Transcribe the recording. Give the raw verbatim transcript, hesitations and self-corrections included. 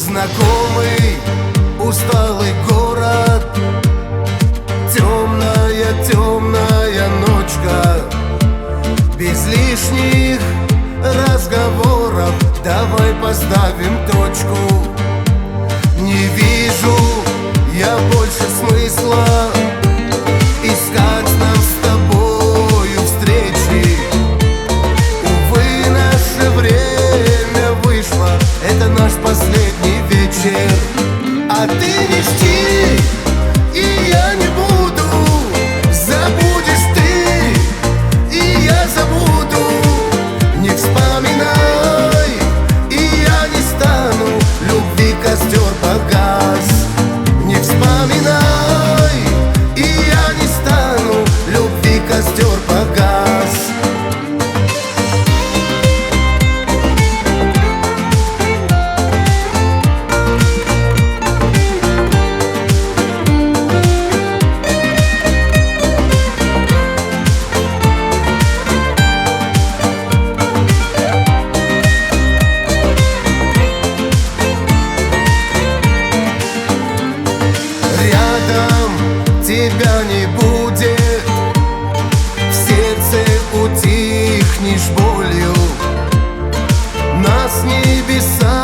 Знакомый усталый город, темная, темная ночка. Без лишних разговоров давай поставим точку. Не вижу я больше смысла искать нам с тобою встречи. Увы, наше время вышло, это наш последний вечер. А ты не жди, и я не буду. Забудешь ты, и я забуду. Не вспоминай, и я не стану. Любви костер погас. Не вспоминай, и я не стану. Любви костер погас. Тебя не будет, в сердце утихнешь болью. Нас небеса